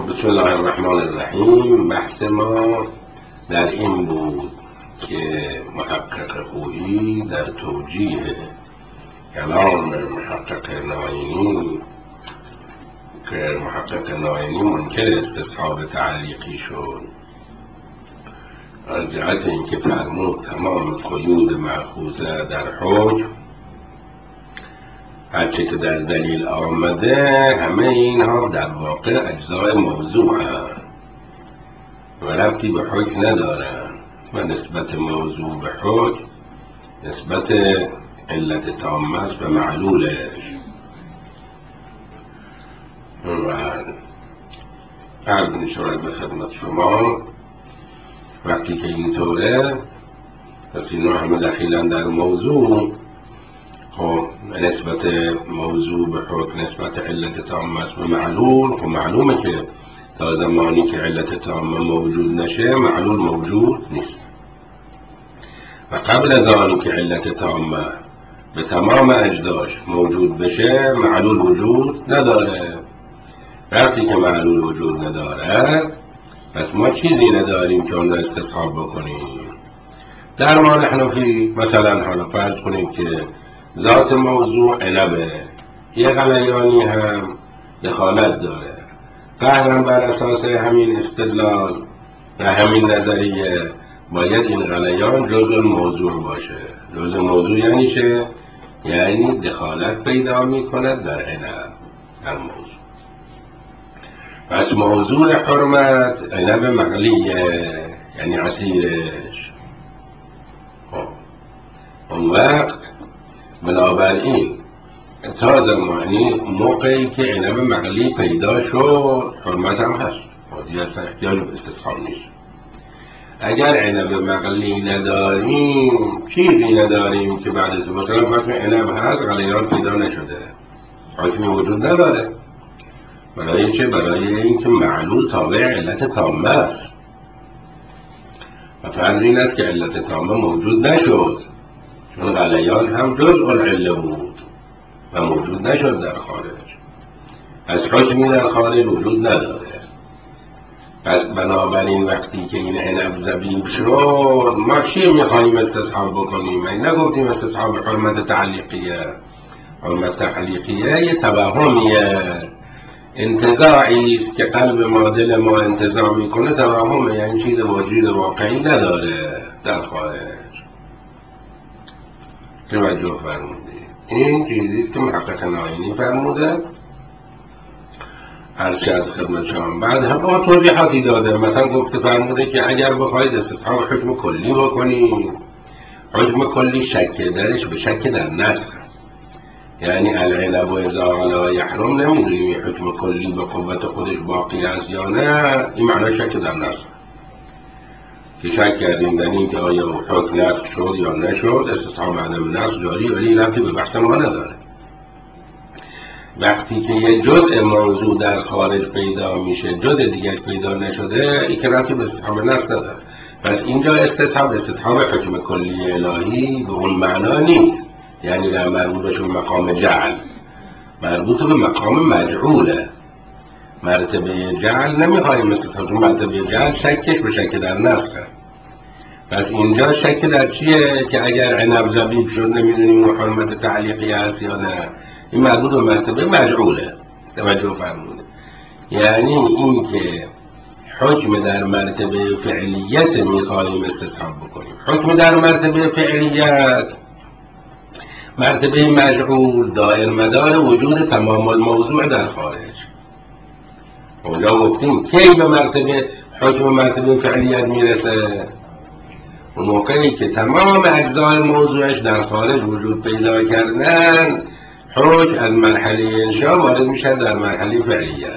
بسم الله الرحمن الرحیم. بحث ما در این بود که محقق خویی در توجیه کلام محقق ناینی که محقق ناینی منکر استصحاب تعلیقی شد از جهت اینکه فرمود تمام قیود مأخوذه در حکم هرچه که در دلیل آمده همه اینها در واقع اجزای موضوع هست و ربطی به حکم ندارن و نسبت موضوع به حکم نسبت علت تامه است به معلولش. و عرض می شود به خدمت شما وقتی که اینطوره پس اینا همه دخیلن در موضوع. خب نسبت موضوع به حکم نسبت علت تامه است به معلول. خب معلومه که تا زمانی که علت تامه موجود نشه معلول موجود نیست و قبل از آنی که علت تامه به تمام اجزاش موجود بشه معلول وجود نداره. وقتی که معلول وجود نداره پس ما چیزی نداریم که اون را استصحاب بکنیم. در ما حنفی مثلا حالا فرض کنیم که ذات موضوع عنبه، یه غلیانی هم دخالت داره. قهرا بر اساس همین استدلال و همین نظریه باید این غلیان جزء موضوع باشه. جزء موضوع یعنی چه؟ یعنی دخالت پیدا می کند در عنب، در موضوع. پس موضوع حرمت عنب مغلیه، یعنی عصیرش. اون وقت بنابراین تا زمانی موقعی که عنب مغلی پیدا شد حرمت هم هست، دیگه اصلا احتیاج به استصحاب نیست. اگر عنب مغلی نداریم، چیزی نداریم که بعد از مثلا فرض عنب هست غلیان پیدا نشده، حکمی وجود نداره. برای چه؟ برای اینکه معلول تابع علت تامه است و فرض این است که علت تامه موجود نشد، چون غلیان هم جزء العله بود و موجود نشد در خارج. از حکمی در خارج وجود نداره. پس بنابراین وقتی که این عنب زبیب شد ما چی میخواییم استصحاب بکنیم؟ این نگفتیم استصحاب حرمت تعلیقیه. حرمت تعلیقیه یه توهمیه، انتزاعی است که قلب ما دل ما انتزاع میکنه. توهمه، یعنی چیز وجود واقعی نداره در خارج. توجه فرمودید. این چیزیست که محقق ناینی فرموده. عرض شد خدمت شما. بعد هم توضیحاتی داده. مثلا گفته فرموده که اگر بخواید استصحاب حکم کلی بکنید، حکم کلی شک درش به شک در نسخ، یعنی العنب و اذا غلا یحرم نمیدونیم حکم کلی به قوت خودش باقی است یا نه. این معنی شک در نسخ، که شک کردیم در این که آیا حکم نسخ شد یا نشد. استصحاب عدم نسخ جاری ولی ربطی به بحث ما نداره. وقتی که یه جزء موضوع در خارج پیدا میشه جزء دیگه پیدا نشده، این که ربطی به استصحاب نسخ نداره. پس اینجا استصحاب حکم کلی الهی به اون معنا نیست، یعنی در مربوط بشه به مقام جعل، مربوط به مقام مجعوله. مرتبه جعل نمیخوایم استصحاب، مرتبه جعل شکش به شک در نسخه. پس اینجا شک در چیه؟ که اگر عنب زبیب شد نمیدونیم حرمت تعلیقی هست یا نه. این مربوط به مرتبه مجعوله. توجه فرموده. یعنی این که حکم در مرتبه فعلیت میخوایم استصحاب بکنیم. حکم در مرتبه فعلیت مرتبه مجعول دائر مدار وجود تمام الموضوع در خارج. اونجا گفتیم کی به مرتبه حکم مرتبه فعلیت میرسه؟ اون موقعی که تمام اجزای موضوعش در خارج وجود پیدا کردن، حکم از مرحله انشاء وارد میشه در مرحله فعلیت.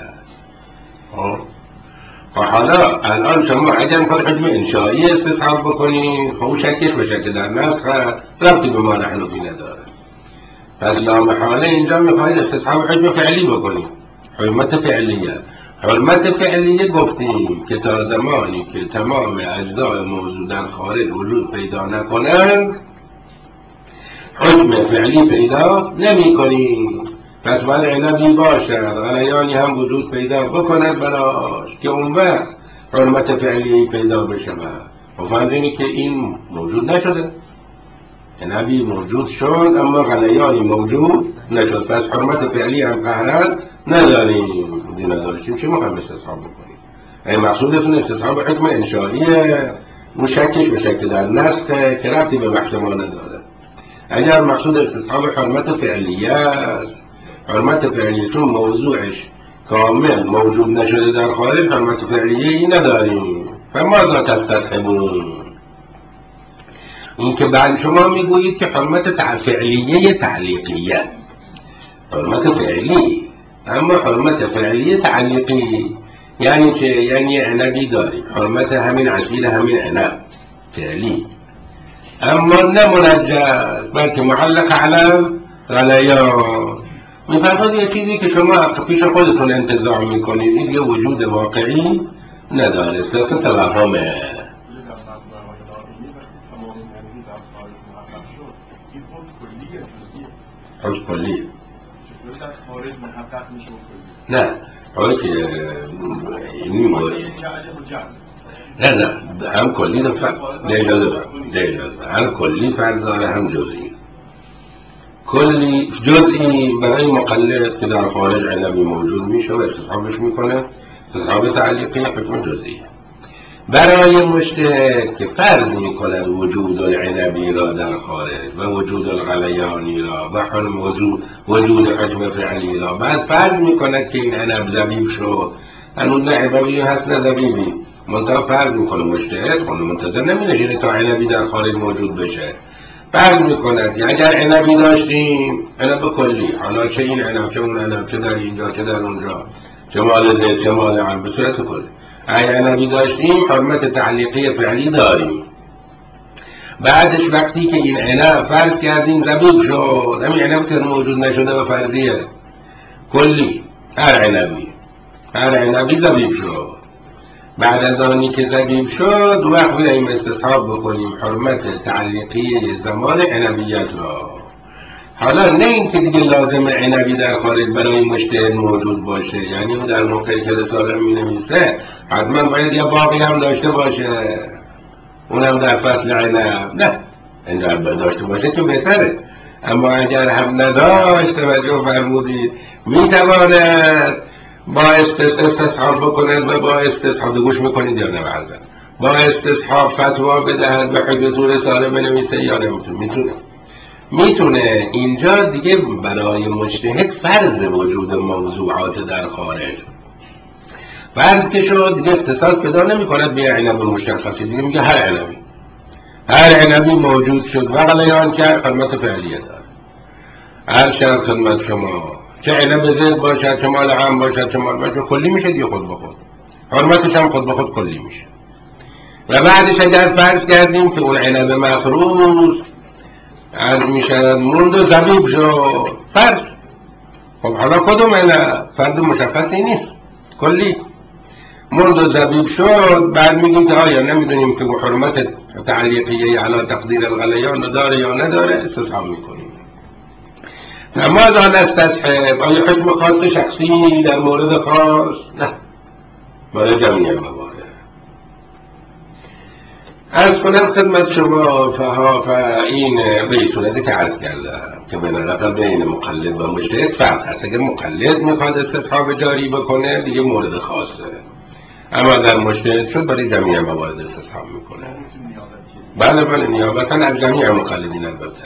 و حالا الان شما اگر میخواید حکم انشایی استصحاب بکنید، خب شکش به شک در نسخ ربطی به ما حنفی نداره. پس لامحاله اینجا میخواید استصحاب حکم فعلی بکنید، حرمت فعلیه. حرمت فعلیه گفتیم که تا زمانی که تمام اجزای موضوع در خارج وجود پیدا نکنند حکم فعلی پیدا نمی کنیم. پس باید عنبی باشد، غلیانی هم وجود پیدا بکند براش که اون وقت حرمت فعلی پیدا بشود. و فرض اینه که این موجود نشده، عنبی موجود شد اما غلیانی موجود نشد، پس حرمت فعلی هم قهرن نداریم. نداشتیم چه مهم استصحاب بکنیم؟ این مقصودتون استصحاب حکم انشائیه، اون شکش به شک در نسخه که ربطی به بحث ما نداره. اگر مقصود استصحاب حرمت فعلیه است، حرمت فعلیه چون موضوعش کامل موجود نشده در خارج، حرمت فعلیه ای نداریم. فماذا تستصحبون؟ این که بعد شما میگویید که حرمت فعلیه تعلیقیه، حرمت فعلی، اما حرمت فعلیه تعلیقی یعنی چه؟ یعنی عنبی داریم، حرمت همین عصیر همین عنب فعلی، اما نه منجز بلکه معلق علم غلیان. میفرماد یه چیزی که شما پیش خودتون انتزاع میکنید این دیگه وجود واقعی نداره، صرف توهمه. حکم کلی نه حالا که نه هم کلی هم کلی فرض داره هم جزئی. کلی جزئی برای مقلد که در خارج عنبی موجود میشه و استصحابش میکنه، استصحاب تعلیقی حکم جزئی. برای مجتهد که فرض میکند وجود العنبی را در خارج و وجود الغلیانی را و وجود حکم فعلی را، بعد فرض میکند که این عنب زبیب شد، هنوز نه عنبی هست نه زبیبی، منتها فرض میکنه مجتهد، خود منتظر نمینشینه تا عنبی در خارج موجود بشه. فرض میکند که اگر عنبی داشتیم، عنب کلی، حالا چه این عنب چه اون عنب، چه در اینجا چه در اونجا، چه مال زید چه مال عم، به صورت کلی اگر عنبی داشتیم حرمت تعلیقی فعلی داریم. بعدش وقتی که این عنب فرض کردیم زبیب شد، همین عنب که موجود نشده و فرضیه کلی، هر عنبی زبیب شد. بعد از آنی که زبیب شد وقت بیاییم استصحاب بکنیم حرمت تعلیقی زمان عنبیت را. حالا نه این که دیگه لازم عنبی در خارج برای مجتهد موجود باشه، یعنی اون در موقعی که رساله می نویسه حتما باید یه باقی هم داشته باشه، اونم در فصل عنب، نه اینجا داشته باشه که بهتره، اما اگر هم نداشت توجه فرمودید میتواند با استصحاب بکند و با استصحاب گوش میکنید یا نه بعضا با استصحاب فتوا بدهد و حجت رساله بنویسه یا نمیتونه؟ میتونه. اینجا دیگه برای مجتهد فرض وجود موضوعات در خارج فرض که شد، دیگه اختصاص پیدا نمی کند به عنب مشخصی، دیگه میگه هر عنبی موجود شد و غلیان که حرمت فعلیه داره. هر شرط خدمت شما چه عنب زید باشد چه مال عام باشد چه مال باشد کلی میشه دیگه، خود به خود حرمتش هم خود به خود کلی میشه. و بعدش اگر فرض کردیم که اون عنب مفروض عرض میشد موند و زبیب شد، فرض، خب حالا کدوم عنب؟ فرض مشخصی نیست، کلی موند و زبیب شد، بعد میگیم که آیا نمیدونیم که حرمت تعلیقیه علی تقدیر الغلیان داره یا نداره، استصحاب میکنیم. نماذا نستصحب؟ آیا حکم خاص شخصی در مورد خاص؟ نه، برای جمعی موارد. عرض کنم خدمت شما این به این صورتی که عرض کردم که به نظر بین مقلد و مجتهد فرق هست. اگر مقلد میخواد استصحاب جاری بکنه دیگه مورد خاصه، اما در مجتهد شد برای جمعی موارد استصحاب میکنه. بله نیابتا از جمعی مقلدین البته.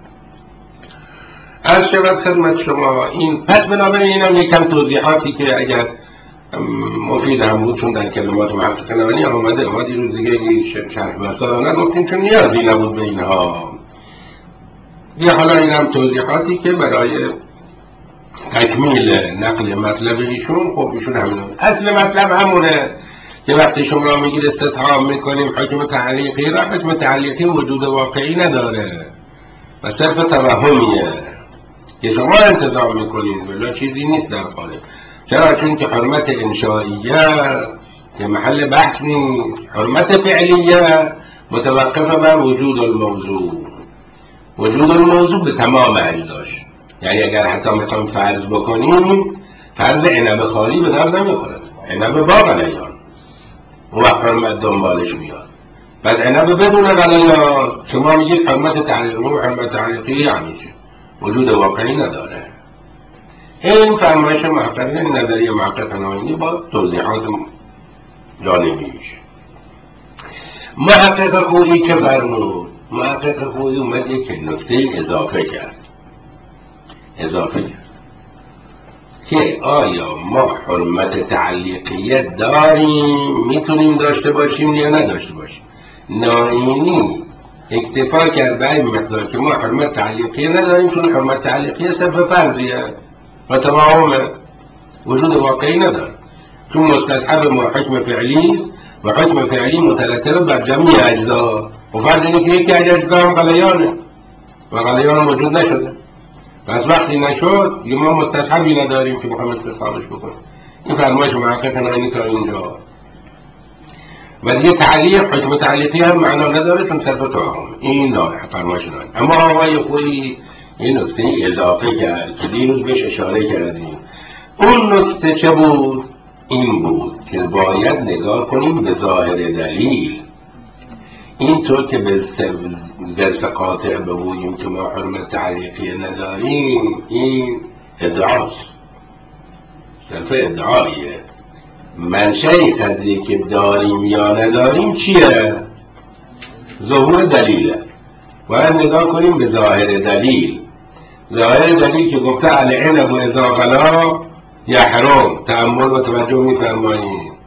از شود خدمت شما این پس بنابراین اینم یکم توضیحاتی که اگر مفید هم بود، چون در کلمات محقق نوانی آمده، ما دیروز دیگه شرح بسا را نگفتیم چون نیازی نبود به اینها. دیگه حالا اینم توضیحاتی که برای تکمیل نقل مطلب ایشون، خب ایشون همینه، اصل مطلب همونه که وقتی شما میگید استصحاب میکنیم حکم تعلیقی را، حکم تعلیقی وجود واقعی نداره و صرف توهمیه که شما انتظار میکنید ولی چیزی نیست در خارج. چرا؟ چون که حرمت انشائیه که محل بحث نیست، حرمت فعلیه متوقف بر وجود الموضوع به تمام اجزاش، یعنی اگر حتی میخوایم فرض بکنیم، فرض عنب خالی به درد نمیخورد، عنب با غلیان اون وقت حرمت دنبالش میاد. پس عنب بدون غلیان شما میگید حرمت تعلیقی و حرمت تعلیقی یعنی چی؟ وجود واقعی نداره. این فرمایش محققین نظریه محقق ناینی با توضیحات جانبیش. محقق خویی که فرمود؟ محقق خویی اومد یک نکته اضافه کرد که آیا ما حرمت تعلیقیت داریم، میتونیم داشته باشیم یا نداشته باشیم. ناینی اکتفا کرد به این مقدار که ما حرمت تعلیقیه نداریم، چون حرمت تعلیقیه صرف فرضیه و تمامه، وجود واقعی نداره، چون مستصحب ما حکم فعلی و حکم فعلی مترتب بر جمعی اجزا و فرض اینه که یکی از اجزا هم غلیانه و غلیان موجود نشده. پس وقتی نشد دیگه ما مستصحبی نداریم که بخوایم استصحابش بکنیم. این فرمایش محقق ناینی تا اینجا. و دیگه تعلیق، حکم تعلیقی هم معنا نداره چون صرف توهم. این فرمایش ناینی. اما آقای خویی این نکته اضافه کرد که دیروز بهش اشاره کردیم. اون نکته چه بود؟ این بود که باید نگاه کنیم به ظاهر دلیل. اینطور که به ظرف قاطع بگوییم که ما حرمت تعلیقی نداریم، این ادعاست، صرف ادعاییه. منشأ قضیه که داریم یا نداریم چیه؟ ظهور دلیله. باید نگاه کنیم به ظاهر دلیل. ظاهر دلیل که گفته العنب و اذا غلا یحرم، تأمل و توجه می‌فرمایید.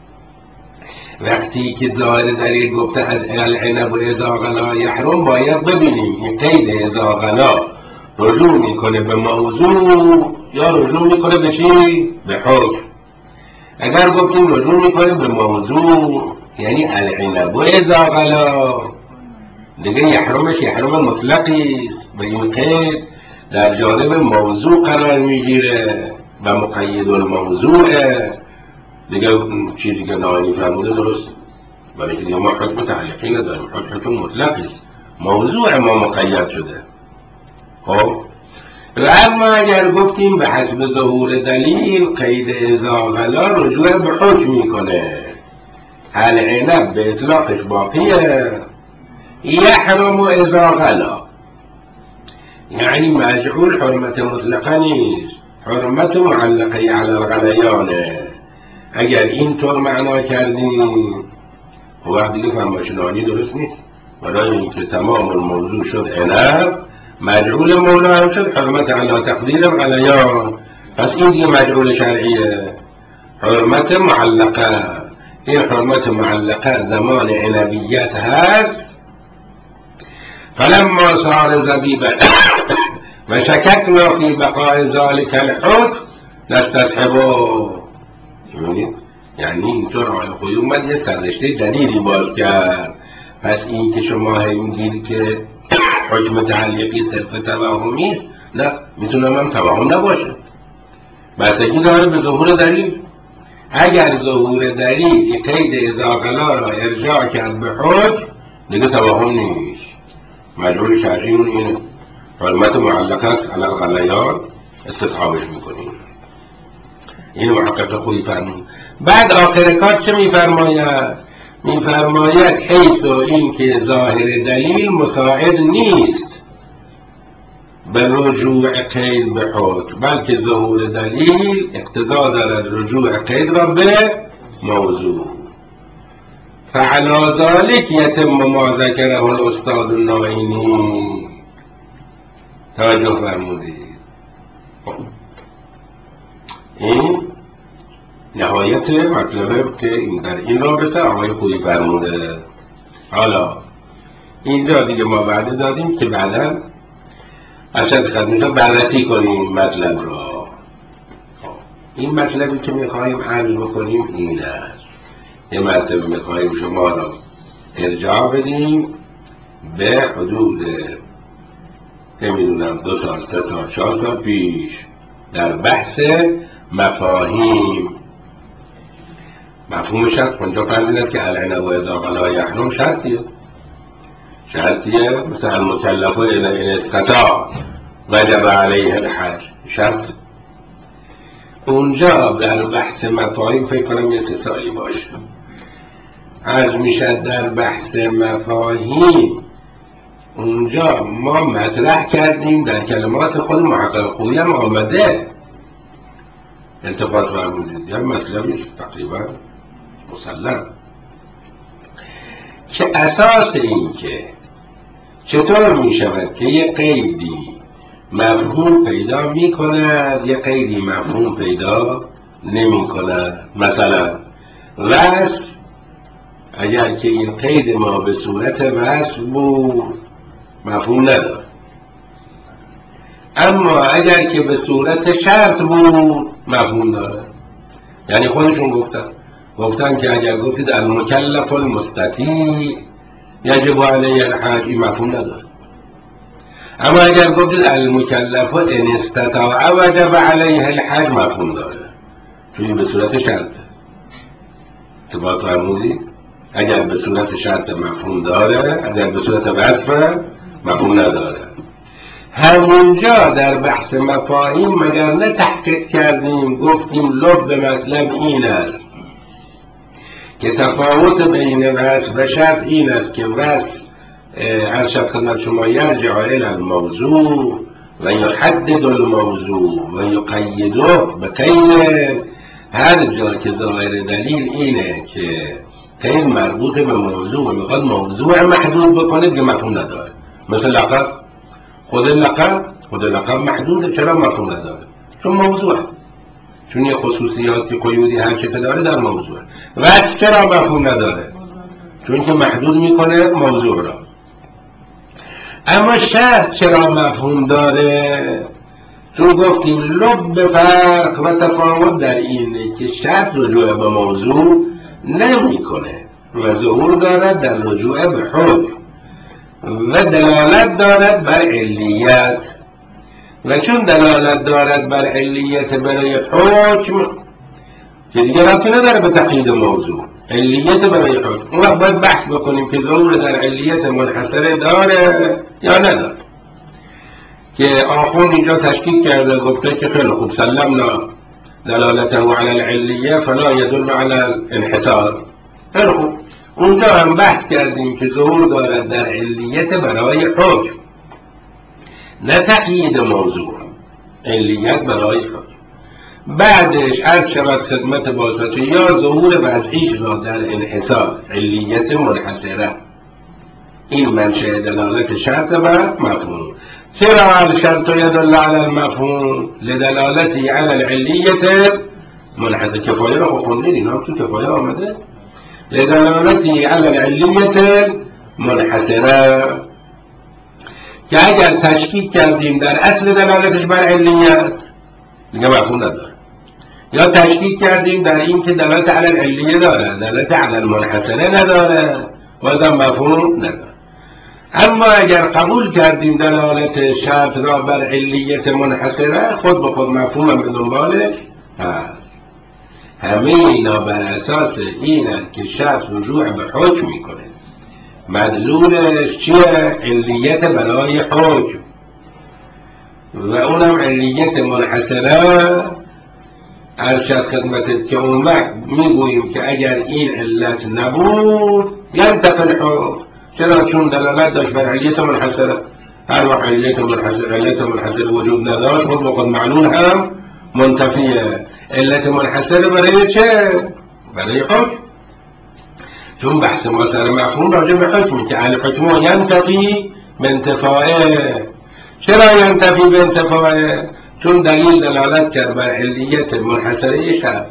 وقتی که ظاهر دلیل گفته از العنب و اذا غلا یحرم، باید ببینیم این قید اذا غلا رجوع میکنه به موضوع یا رجوع میکنه به چی؟ به حکم. اگر گفتیم رجوع میکنه به موضوع یعنی العنب و اذا غلا، دیگه یحرمش یحرم مطلقی است، به این قید در جانب موضوع قرار میگیره و مقید الموضوعه. دیگه چیزی که ناینی فرموده درست، برای که دیگه ما حکم تعلیقی نداریم، حکم مطلقی است، موضوع ما مقید شده. خب و اما اگر گفتیم به حسب ظهور دلیل قید اذا غلا رجوع به حکم میکنه، العنب به اطلاقش باقیه، یحرم اذا غلا، یعنی مجعول حرمت مطلقه نیست، حرمت معلقه علی الغلیانه. اگر اینطور معنا کردیم وقت دیگه فرمایش ناینی درست نیست، برای اینکه تمام الموضوع شد عنب، مجعول مولا هم شد حرمت علی تقدیر الغلیان. پس این دیگه مجعول شرعیه، حرمت معلقه. این حرمت معلقه زمان عنبیت هست. فلما صار زبیبا و شککنا فی بقاء ذلك الحکم نستصحبه. یعنی اینطور آقای خویی اومد یه سررشته جدیدی باز کرد. پس این که شما میگید که حکم تعلیقی صرف توهمی است، نه، میتونم هم توهم نباشه، بستگی داره به ظهور دلیل. اگر ظهور دلیل قید اذا غلا را ارجاع کرد به حکم، دیگه توهم نمیشه، مجبور شرعی اون اینه، حرمت معلقه است علی الغلیان، استصحابش میکنیم. این محقق خویی فرمود. بعد آخر کار چه میفرماید؟ میفرماید حیث این که ظاهر دلیل مساعد نیست به رجوع قید به حکم، بلکه ظهور دلیل اقتضا دارد رجوع قید را به موضوع. فعلی ذلک یتم ما ذکره الاستاد الناینی. توجه فرمودید. این نهایت مطلبه که در این رابطه آقای خویی فرموده. حالا اینجا دیگه ما وعده دادیم که بعدا اشد خدمتون بررسی کنیم مطلب را. این مطلبی که میخواییم عرض بکنیم این است. یه مرتبه میخواییم شما را ارجاع بدیم به حدود نمیدونم 2 سال 3 سال 4 سال پیش در بحث مفاهیم. مفهوم شرط اونجا فرض این است که العنب و اذا غلا یحرم شرطیه، مثل المکلف و ان استطاع وجب علیه الحج شرط. اونجا در بحث مفاهیم فکر کنم یه 3 سالی باشه عرض میشد در بحث مفاهیم اونجا ما مطرح کردیم در کلمات خود محقق خویی هم آمده التفات فرمودید یا مطلبی تقریبا مسلم که اساس این که چطور می شود که یه قیدی مفهوم پیدا می کند یه قیدی مفهوم پیدا نمی کند. مثلا وصف اگر که این قید ما به صورت وصف بود مفهوم نداره، اما اگر که به صورت شرط بود مفهوم داره. یعنی خودشون گفتن که اگر گفتید المکلف المستطیع یجب علیه الحج این مفهوم نداره، اما اگر گفتید المکلف ان استطاع وجب علیه الحج مفهوم داره چون به صورت شرطه. که با فرمودید اگر به صورت شرط مفهوم داره، اگر به صورت وصف مفهوم نداره. همونجا در بحث مفاهیم مگر نه تحقیق کردیم گفتیم لب مطلب این است که تفاوت بین وصف و شرط این است که وصف هر شب خدمت شما یرجع الی الموضوع و یحدد الموضوع و یقیده بقید. هر جا که ظاهر دلیل اینه که قید مربوط به موضوع و میخواد موضوع محدود بکنه که مفهوم نداره. مثل لقب، خود لقب محدوده. چرا مفهوم نداره؟ چون موضوعه، چون یه خصوصیاتی قیودی هر چه که داره در موضوعه. وصف چرا مفهوم نداره؟ چون که محدود میکنه موضوع را. اما شرط چرا مفهوم داره؟ چون گفتیم لب فرق و تفاوت در اینه که شرط رجوع به موضوع نمیکنه و ظهور دارد در رجوع به حکم و دلالت دارد بر علیت، و چون دلالت دارد بر علیت برای حکم که دیگه ربطی نداره به تقیید موضوع، علیت برای حکم، اون وقت باید بحث بکنیم که ظهور در علیت منحصره داره یا نداره. که آخوند اینجا تشکیک کرده گفته که خیلی خوب سلمنا دلالته علی العلیه فلا یدل علی الانحصار. خیلی خوب اونجا هم بحث کردیم که ظهور دارد در علیت برای حکم نه تقیید موضوع، علیت برای حکم. بعدش از شود خدمت باسطه یا ظهور وضعیش را در انحصار، علیت منحصره. این منشأ دلالت شرط و مفهوم. چرا الشرط يدل على المفهوم؟ لدلالته على العلیت منحصر. کفایه را خوندین، اینا تو کفایه آمده. لدلالته على العلیت منحصره، که اگر تشکیک کردیم در اصل دلالتش بر علیت دیگه مفهوم نداره، یا تشکیک کردیم در این که دلالت علی العلیه داره دلالت علی المنحصره نداره بازم مفهوم نداره. اما اگر قبول کردیم دلالت شرط را بر علیت منحصره خود به خود مفهوم به دنبالش هست. همه اینا بر اساس اینند که شرط رجوع به حکم میکنه، مدلولش چیه؟ علیت برای حکم، و اونم علیت منحصره. ارشد خدمتت که اون وقت میگوییم که اگر این علت نبود ینتفی الحکم. چرا؟ چون دلالت داشت بر علیت منحصره. هر وقت علیت منحصره وجود نداشت خود به خود معلول هم منتفیه. علت منحصره برای چه؟ برای حکم. چون بحث ما سر مفهوم راجع به حکمی که الحکم ینتفی بانتفاعه. چرا ینتفی بانتفاعه؟ چون دلیل دلالت کرد بر علیت منحصره شرط،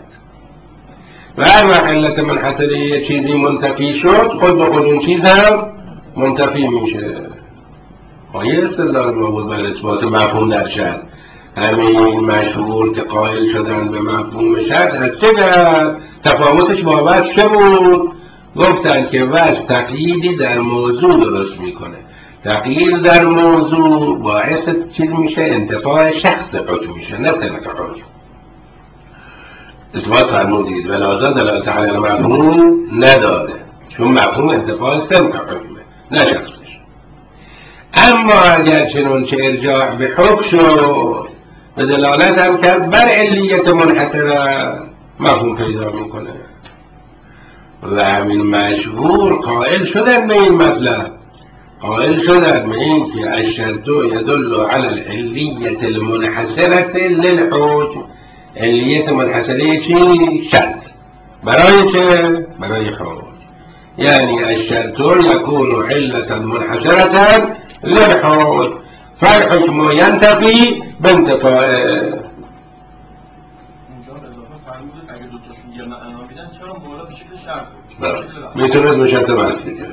و هر وقت علت منحصره یه چیزی منتفی شد خود به خود اون چیز هم منتفی میشه. یه اصطلاح ما بود بر اثبات مفهوم در شرط. همین مشهور که قائل شدن به مفهوم شرط از چه جهت؟ تفاوتش با وصف چه بود؟ گفتن که وصف تقییدی در موضوع درست میکنه، تقیید در موضوع باعث چیز میشه؟ انتفاع شخص حکم میشه نه صرف حکم. اثبات فرمودید ولازا دلالت علی المفهوم نداره، چون مفهوم انتفاع صرف حکمه نه شخصش. اما اگر چنون که ارجاع به حکم شد به دلالت هم کرد بر علیت منحصره مفهوم پیدا میکنه و همین مشهور قائل شدن به این مطلب، قائل شدن به این که الشرط یدل علی العلیت المنحصره للحکم. علیت منحصره چی؟ شرط. برای چه؟ برای حکم. یعنی الشرط یکون علة منحصره للحکم فالحکم ینتفی بانتفاعه. اونجا اضافه فرمودید اگه دوتاشون یه معنا میدن چرا مولا به شکل شرط بود؟ میتونست به شرط بحث بگره.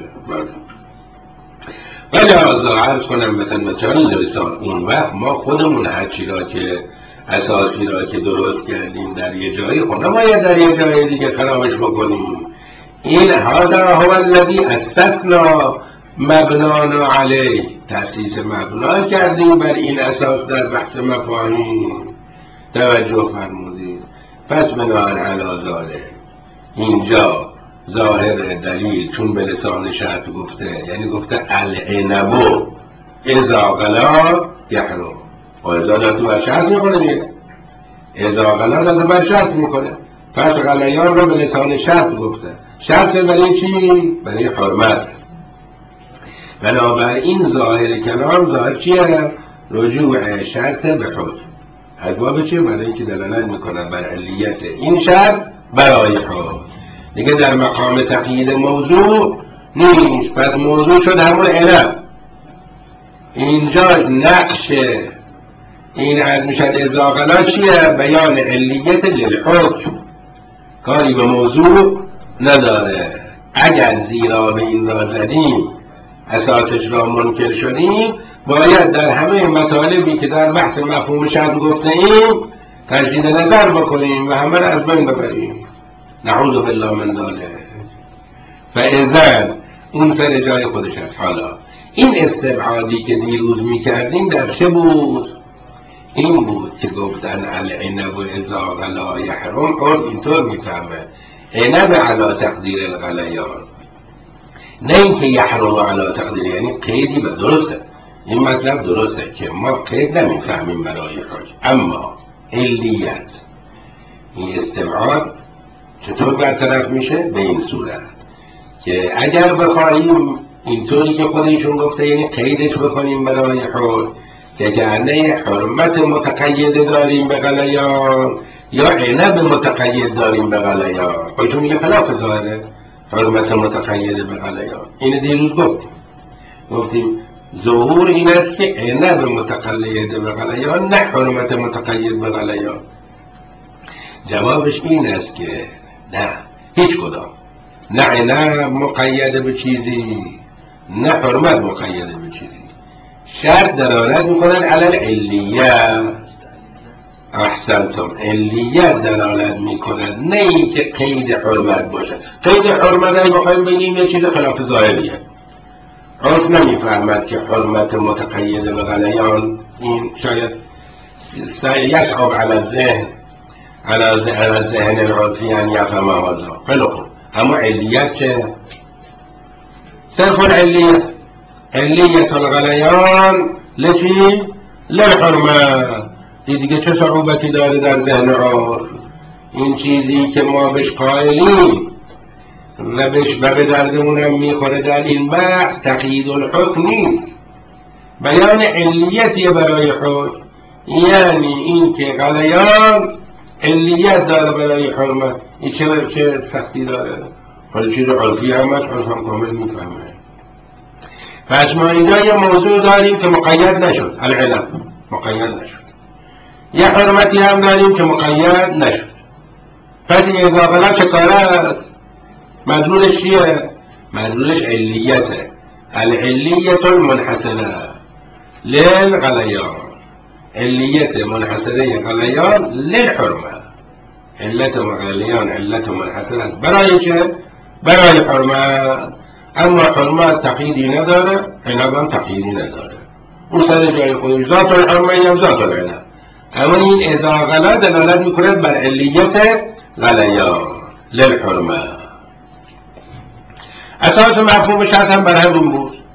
ولی عرض کنم مثلا لسان اون وقت ما خودمون هرچی را که اساسی را که درست کردیم در یه جایی خودم باید در یه جای دیگه خرابش بکنیم. این هذا هو الذی اسسنا مبنانا علیه، تأسیس مبنا کردیم بر این اساس در بحث مفاهیم. توجه فرمودید. پس بناهن علی ذالک اینجا ظاهر دلیل چون به لسان شرط گفته، یعنی گفته العنب اذا غلا یحرم و اذا داده بر شرط میکنه دیگه، اذا غلا داده بر شرط میکنه. پس غلیان رو به لسان شرط گفته. شرط برای چی؟ برای حرمت. بنابراین ظاهر کلام ظاهر چیه؟ رجوع شرط به حکم. از باب چیه؟ برای اینکه دلالت میکنه بر علیت این شرط برای حکم. دیگه در مقام تقیید موضوع نیست. پس موضوع شد همون عنب. اینجا نقش این از میشد اذا غلا چیه؟ بیان علیت للحکم، کاری به موضوع نداره. اگر زیرا به این را زدیم اساسش را منکر شدیم، باید در همه مطالبی که در بحث مفهوم شرط گفته ایم تجدید نظر بکنیم و همه را از بین ببریم. نعوذ بالله من ذلک. فاذا اون سر جای خودش است. حالا این استبعادی که دیروز میکردیم در چه بود؟ این بود که گفتن العنب اذا غلا یحرم، عرف اینطور میفهمه عنب علی تقدیر الغلیان، نه اینکه یحرم علی تقدیر، یعنی قیدی به درسته. این مطلب درسته که ما قید نمیفهمیم برای حکم، اما علیت این استبعاد چطور برطرف میشه؟ به این صورت که اگر بخواهیم اینطوری که خودشون گفته یعنی قیدش بکنیم برای حکم که جهنه حرمت متقید داریم به غلیان یا عنب متقید داریم به غلیان. خودشون میگه خلاف ظاهره حرمت متقید به غلیان. این دیروز گفتیم ظهور این است که عنب متقید به غلیان نه حرمت متقید به غلیان. جوابش این است که نه، هیچ کدام، نه عنب مقید به چیزی نه حرمت مقید به چیزی. شرط دلالت میکنن علی العلیه. احسنتم، علیت دلالت میکنن، نه اینکه قید حرمت باشه. قید حرمت اگه بخوایم بگیم یه چیز خلاف ظاهریه، عرف نمیفهمد که حرمت متقید به غلیان این شاید یصعب علی الذهن على ذهن العرفی ان یفهم هذا. بلکه اما علیت چه؟ صرف العلیت، علیت الغلیان لچی؟ للحرمت. این دیگه چه صعوبتی داره در ذهن عرف؟ این چیزی که ما بهش قائلیم و به دردمون هم میخوره در این بحث تقیید الحکم نیست، بیان علیتی برای حکم. یعنی این که غلیان علیت داره برای حرمت، این چه سختی داره؟ حالا چیز عرفی هم هست، عرف هم کامل میفهمه. پس ما اینجا یه موضوع داریم که مقید نشد، العنب مقید نشد، یه حرمتی هم داریم که مقید نشد. پس این اذا غلا چه کاره است؟ مدلولش چیه؟ مدلولش علیته، العلیت المنحصره للغلیان، علیت منحصره غلیان للحرمه. علت غلیان علت منحصره برای چه؟ برای حرمت. اما حرمت تقییدی نداره، عنب هم تقییدی نداره، اون سر جای خودش ذات الحرمه یا ذات العنب. اما این اذا غلا دلالت میکنه بر علیت غلیان للحرمه. اساس مفهوم شرط هم بر همین بود.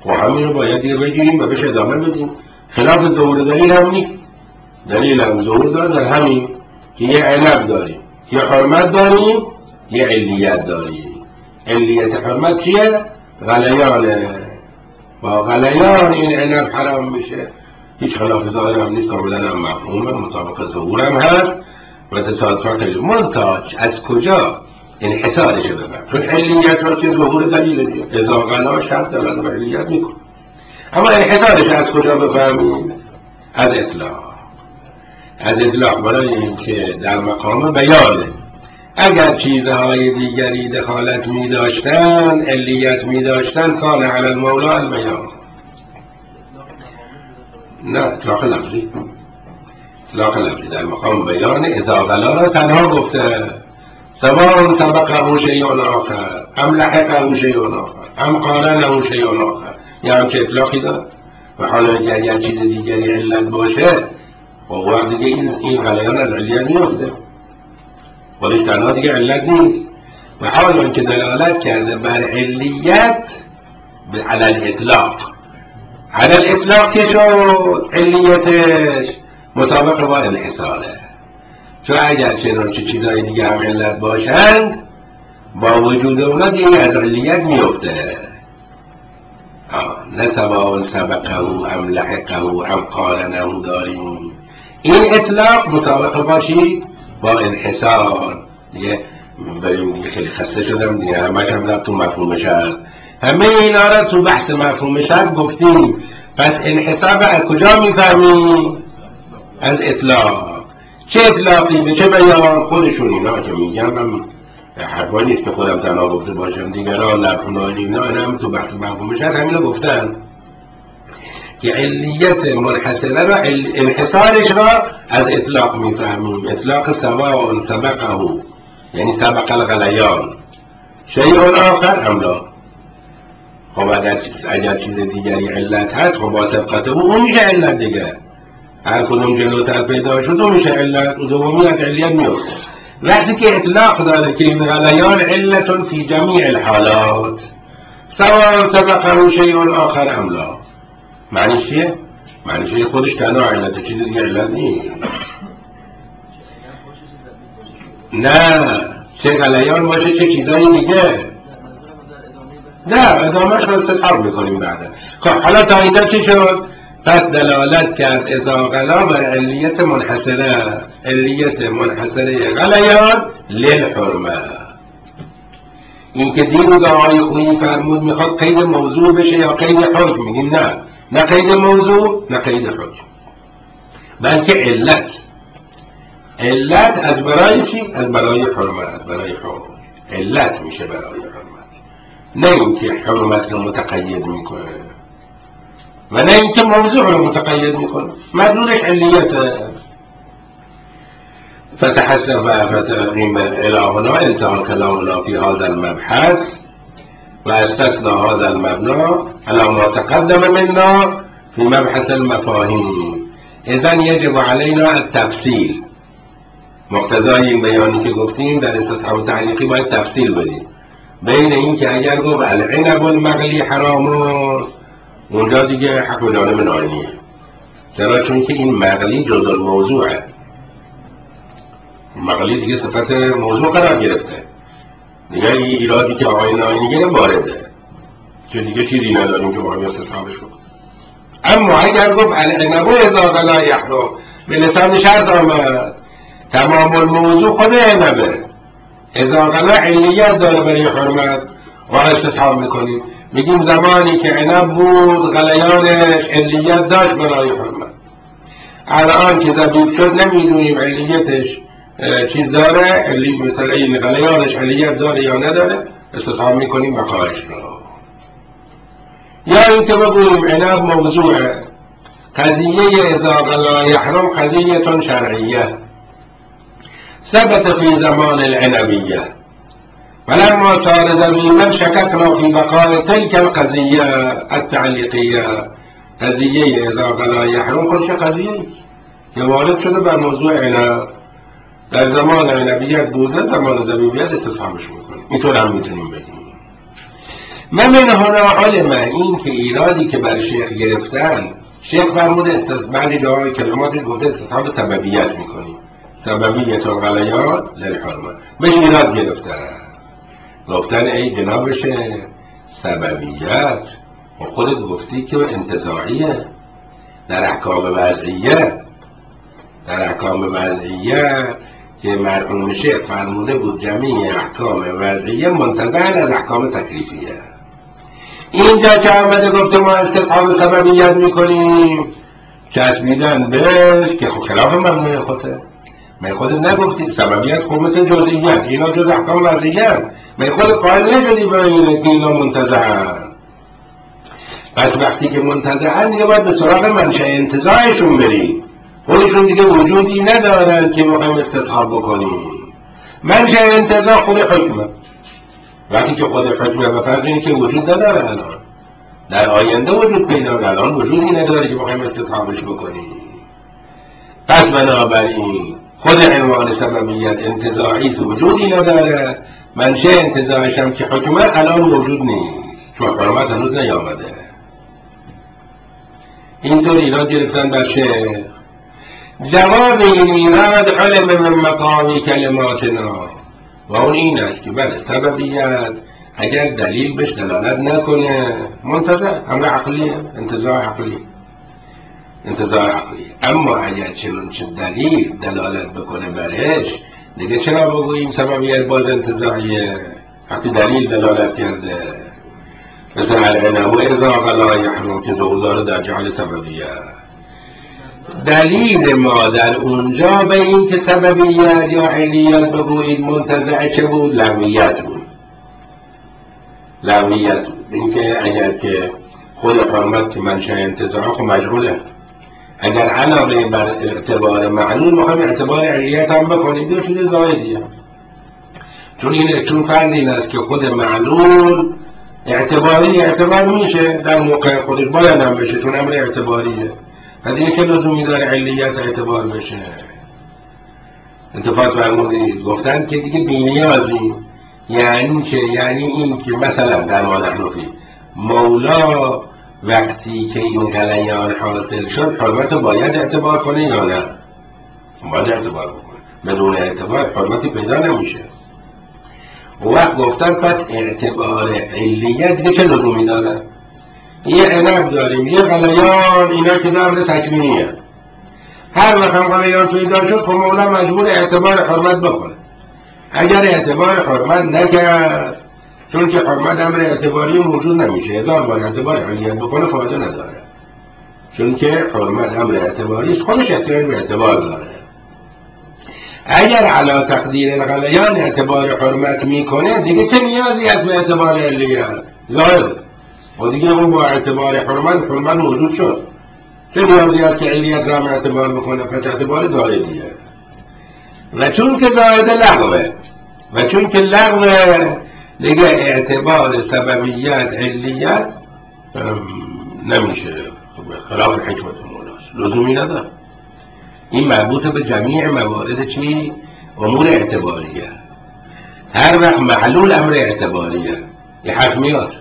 و همین رو باید دیر بگیریم و بهش ادامه بدیم. خلاف ظهور دلیل هم نیست. دلیل هم ظهور داره در همین که یه علت داریم، یه حرمت داریم، یه علیت داریم. علیت حرمت چیه؟ غلیانه. با غلیان این عنب حرام میشه. هیچ خلاف ظاهر هم نیست، کاملا هم مفهومه، مطابق ظهور هم هست و تصادفا خیلی منتاج از کجا انحصارش ببرم، چون علیت را که ظهور دلیل دیگه اذا غلا شرط دلالت بر علیت میکنه. اما انحصارش از کجا بفهمیم؟ از اطلاق. از اطلاق برای اینکه در مقام بیانه. اگر چیزهای دیگری دخالت می داشتن، علیت می داشتن، کان علی المولا البیان. نه اطلاق لفظی. اطلاق لفظی در مقام بیان اذا غلا را تنها گفته سواء سبقه شیء آخر ام لحقه شیء آخر ام قارنه شیء آخر. یه همچه اطلاقی داره. و حالا اگر چیز دیگری علت باشه و وقت دیگه این غلیان از علیت میفته، خودش تنها دیگه علت نیست. و حالا که دلالت کرده بر علیت علی الاطلاق، علی الاطلاق که شد علیتش مسابقه با انحصاره. چون اگر چنانچه چیزهای دیگه هم علت باشند با وجود اونا دیگه از علیت میفته. نه سواء سبقه ام لحقه ام قارنه داریم. این اطلاق مسابقه باشی با انحصار. دیگه بریم دیگه خیلی خسته شدم دیگه، همش هم رفت تو مفهوم شرط. همه اینا را تو بحث مفهوم شرط گفتیم. پس انحصار از کجا میفهمیم؟ از اطلاق. چه اطلاقی به چه بیان؟ خودشون اینا که میگم من حرفایی نیست که خودم تنها گفته باشم، دیگران لبنان اینا هم تو بحث مفهوم شرط همین رو گفتن که علیت منحصره را انحصارش را از اطلاق میفهمیم. اطلاق سواء سبقه یعنی سبق الغلیان شیء آخر ام لا. خب اگر چیز دیگری علت هست خب با سبقته اون میشه علت دیگه. هر کدوم جلوتر پیدا شد اون میشه علت و دومی از علیت میفته. وقتی که اطلاق داره که این غلیان علت فی جمیع الحالات سواء سبقه شیء آخر ام لا. معنیش چیه؟ معنیش خودش تنها علت، چیز دیگه علت نیست. نه چه غلیان باشه چه چیزایی دیگه. نه ادامهش رو استصحاب میکنیم بعدا. خب حالا تا اینجا چی شد؟ پس دلالت کرد اذا غلا بر علیت منحصره. علیت منحصره غلیان للحرمه. این که دیروز آقای خویی فرمود میخواد قید موضوع بشه یا قید حکم، میگیم نه قید موضوع نه قید حکم، بلکه علت از برای چی؟ از برای حرمت، برای حرمت علت میشه برای حرمت، نه اینکه حرمت رو متقید میکنه و نه اینکه موضوع رو متقید میکنه. مدلولش علیته. فتحسن و فتقیم الهنا انتهى كلامنا في هذا المبحث و استثنى هذا المبنى على ما تقدم منا في مبحث المفاهیم. اذن یجب علینا التفصیل. مقتضای این بیانی که گفتیم در استصحاب تعلیقی باید تفصیل بدیم بین این که اگر گفت العنب المغلی حرامون اونجا دیگه حق به جانب نائمیه. چرا؟ چون که این مغلی جزء الموضوعه. مغلی دیگه صفت موضوع قرار گرفته دیگه. این ایرادی که آقای نائمی گرفت وارده، که دیگه چیزی نداریم که باید استصحابش کنیم. اما اگر گفت العنب اذا غلا یحرم به لسان شرط آمد، تمام الموضوع خود عنبه. اذا غلا علیت داره برای حرمت و استصحاب میکنیم. میگیم زمانی که عنب بود غلیانش علیت داشت برای حرمت. الان که زبیب شد نمیدونیم علیتش چیز داره، علی مثلا این غلیانش علیت داره یا نداره، استصحاب میکنیم بقایش رو. یا این که بگوییم عنب موضوعه. قضیه اذا غلا یحرم قضیه شرعیه ثبت في زمان العنبية ولما صار زميما شككنا في بقاء تلك القضية التعليقية. قضية إذا غلا يحرم خودش قضیه که وارد شده بر موضوع عنب در زمان عنبیت بوده، زمان زمینیت استصحابش میکنیم. اینطور هم میتونیم بگیم. من هنا علم این که ایرادی که بر شیخ گرفتن، شیخ فرموده بعضی جاهای کلماتی گفته استصحاب سببیت میکنیم، سببیت الغلیان للحرمه، به ایراد گرفتن. گفتن ای جناب شیخ سببیت و خودت گفتی که انتزاعیه در احکام وضعیه، در احکام وضعیه که مرحوم شیخ فرموده بود جمعی احکام وضعیه منتزع از احکام تکلیفیه. اینجا که آمده گفته ما استصحاب سببیت میکنیم چسبیدن بهش که خلاف ممنوع خوده. من خودت نگفتی سببیت خب مثل جزئیت، اینا جز احکام وضعیت، من خودت قائل نشدی به اینه که اینا منتزعن. پس وقتی که منتزعن دیگه باید به سراغ منشأ انتزاعشون بریم، خودشون دیگه وجودی ندارن که بخوایم استصحاب بکنیم. منشأ انتزاع خود حکمه، وقتی که خود حکمه به فرض اینه که وجود نداره الان، در آینده وجود پیدا کنه، الان وجودی نداره که بخوایم استصحابش بکنیم. پس بنابراین خود عنوان سببیت انتزاعی وجودی نداره، منشأ انتزاعش هم که حکمه الان موجود نیست چون حرمت هنوز نیامده. اینطور ایراد گرفتن بر شیخ. جواب این ایراد علم من مقامی کلماتنا و اون این است که بله سببیت اگر دلیل بهش دلالت نکنه منتزع امر عقلیه، انتزاع عقلی، انتزاع عقلی. اما اگر چنانچه دلیل دلالت بکنه برش دیگه چرا بگوییم سببیت باز انتزاعیه وقتی دلیل دلالت کرده؟ مثل العنب و اذا غلا یحرم که ظهور داره در جعل سببیت. دلیل ما در اونجا به این که سببیت یا علیت بگویید منتزع چه بود؟ لغویت بود. لغویت بود. این که اگر که خود حرمت که منشأ انتزاع خب مجعوله، اگر علاوه بر اعتبار معلول میخوایم اعتبار علیت هم بکنیم دو چیز زایدیه. چون فرض این است که خود معلول اعتباری اعتبار میشه در موقع خودش باید هم بشه چون امر اعتباریه و دیگه چه لزومی داره علیت اعتبار بشه. اتفاق فرمودید گفتن که دیگه بی‌نیازی. یعنی چه؟ یعنی این که مثلا در ما نحنفی مولا وقتی که این غلیان حاصل شد حرمت باید اعتبار کنه یا نه؟ باید اعتبار بکنه، بدون اعتبار حرمتی پیدا نمیشه. و وقت گفتن پس اعتبار علیت دیگه چه لزومی داره؟ یه عنب داریم، یه غلیان، اینا که داره تکوینیه، هر وقت هم غلیان پیدا شد خب مولا مجبور اعتبار حرمت بکنه. اگر اعتبار حرمت نکرد چون که حرمت امر اعتباری موجود نمیشه، هزار بار اعتبار علیت بکنه فایده نداره چون که حرمت امر اعتباری خودش احتیاج به اعتبار داره. اگر علا تقدیر الغلیان اعتبار حرمت میکنه دیگه چه نیازی از به اعتبار علیت؟ ظاهر و دیگه اون با اعتبار حرمت موجود شد، چه نیازی از که علیت را اعتبار بکنه؟ پس اعتبار زایدیه. و چون که زایده لغوه و چون که لغوه دیگه اعتبار سببیت علیت نمیشه، خلاف حکمت مولاست، لزومی نداره. این مربوط به جمیع موارد چی؟ امور اعتباریه. هر وقت معلول امر اعتباریه این حرف میاد،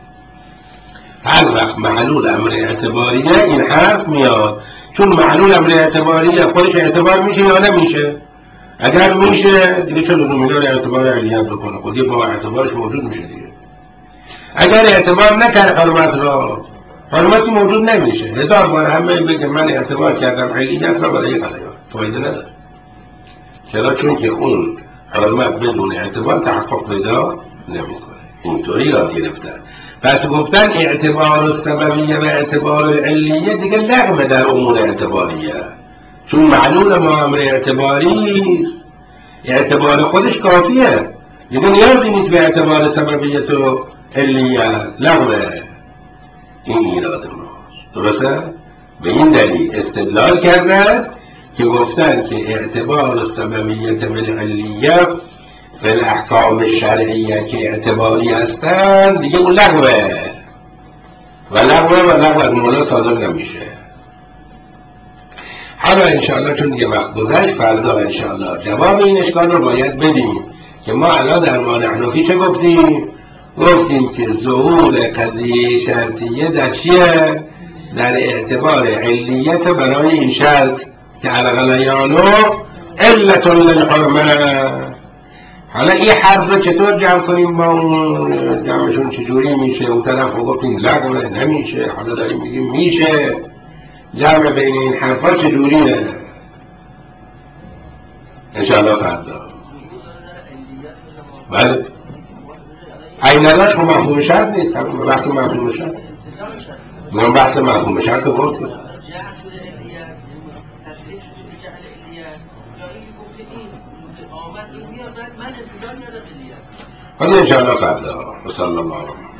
هر وقت معلول امر اعتباریه این حرف میاد، چون معلول امر اعتباریه خودش اعتبار میشه یا نمیشه؟ اگر میشه دیگه چه لزومی داره اعتبار علیت بکنه؟ خودی با اعتبارش موجود میشه دیگه. اگر اعتبار نکرد حرمت را حرمتی موجود نمیشه، هزار بار همه بگه من اعتبار کردم علیت را برای غلیان فایده نداره. چرا؟ چون که اون حرمت بدون اعتبار تحقق پیدا نمیکنه. اینطوری یاد گرفتن. پس گفتن اعتبار السببیه و اعتبار العلیه دیگه لغو در امور اعتباریه، چون معلول ما امر اعتباری است، اعتبار خودش کافیه دیگه نیازی نیست به اعتبار سببیت و علیت، لغوه. این ایراد ماست. درسته؟ به این دلیل استدلال کردن که گفتن که اعتبار السببیت و العلیه فی الاحکام الشرعیه که اعتباری هستن دیگه اون لغوه و لغو از مولا صادر نمیشه. حالا انشاءالله چون دیگه وقت گذشت فردا انشاءالله جواب این اشکال رو باید بدیم که ما الان در ما نحنفی چه گفتیم؟ گفتیم که ظهور قضیه شرطیه در چیه؟ در اعتبار علیت برای این شرط که الغلیانو علت للحرمه. حالا این حرف رو چطور جمع کنیم با اون جمعشون چجوری میشه؟ اون طرف گفتیم لغوه نمیشه، حالا داریم میگیم میشه. جمع بین این حرفا چجوریه؟ انشاءالله فردا. بله این نداشت خب مفهوم شرط نیست، بحث مفهوم شرط من بحث مفهوم شرط رو گفتیم. حالا انشاءالله فردا. و صلی الله علیه